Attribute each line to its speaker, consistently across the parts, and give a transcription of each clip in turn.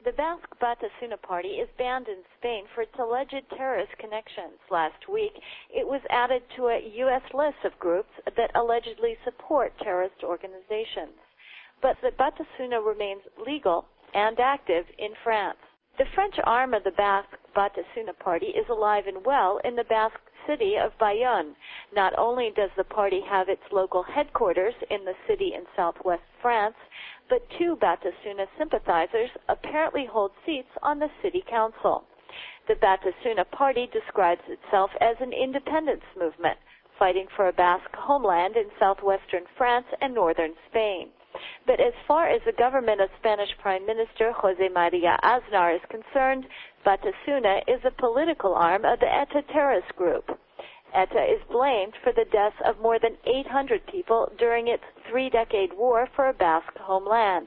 Speaker 1: The Basque Batasuna Party is banned in Spain for its alleged terrorist connections. Last week, it was added to a U.S. list of groups that allegedly support terrorist organizations. But the Batasuna remains legal and active in France. The French arm of the Basque Batasuna Party is alive and well in the Basque city of Bayonne. Not only does the party have its local headquarters in the city in southwest France, but two Batasuna sympathizers apparently hold seats on the city council. The Batasuna Party describes itself as an independence movement, fighting for a Basque homeland in southwestern France and northern Spain. But as far as the government of Spanish Prime Minister José María Aznar is concerned, Batasuna is a political arm of the ETA terrorist group. ETA is blamed for the deaths of more than 800 people during its three-decade war for a Basque homeland.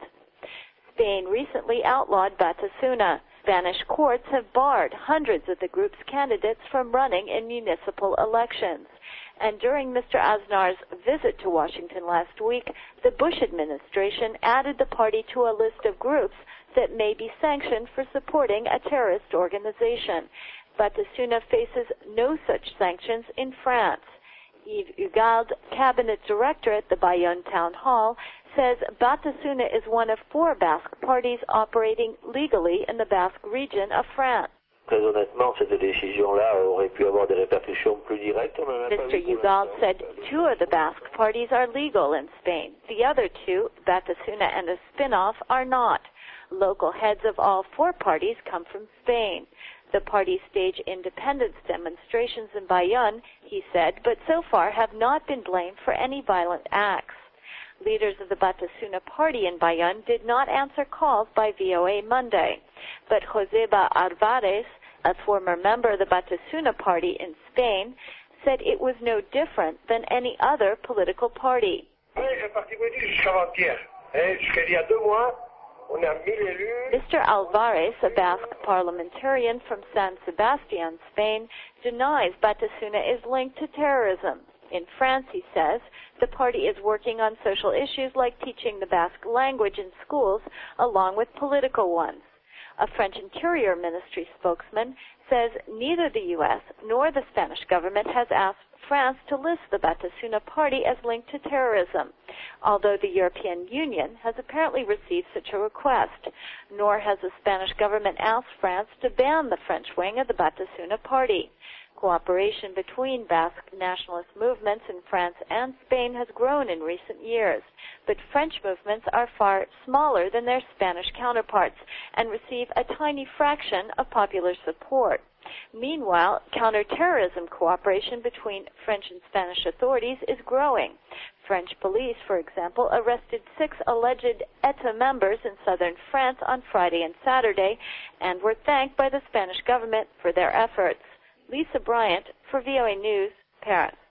Speaker 1: Spain recently outlawed Batasuna. Spanish courts have barred hundreds of the group's candidates from running in municipal elections. And during Mr. Aznar's visit to Washington last week, the Bush administration added the party to a list of groups that may be sanctioned for supporting a terrorist organization. Batasuna faces no such sanctions in France. Yves Ugalde, cabinet director at the Bayonne Town Hall, says Batasuna is one of four Basque parties operating legally in the Basque region of France.
Speaker 2: Très honnêtement, cette décision-là aurait pu avoir des répercussions plus directes.
Speaker 1: Mr. Ugalde said two of the Basque parties are legal in Spain. The other two, Batasuna and a spin-off, are not. Local heads of all four parties come from Spain. The parties stage independence demonstrations in Bayonne, he said, but so far have not been blamed for any violent acts. Leaders of the Batasuna Party in Bayonne did not answer calls by VOA Monday, but Joseba Alvarez, a former member of the Batasuna Party in Spain, said it was no different than any other political party. Mr. Alvarez, a Basque parliamentarian from San Sebastian, Spain, denies Batasuna is linked to terrorism. In France, he says, the party is working on social issues like teaching the Basque language in schools, along with political ones. A French Interior Ministry spokesman says neither the U.S. nor the Spanish government has asked France to list the Batasuna Party as linked to terrorism, although the European Union has apparently received such a request, nor has the Spanish government asked France to ban the French wing of the Batasuna Party. Cooperation between Basque nationalist movements in France and Spain has grown in recent years, but French movements are far smaller than their Spanish counterparts and receive a tiny fraction of popular support. Meanwhile, counterterrorism cooperation between French and Spanish authorities is growing. French police, for example, arrested 6 alleged ETA members in southern France on Friday and Saturday and were thanked by the Spanish government for their efforts. Lisa Bryant for VOA News, Paris.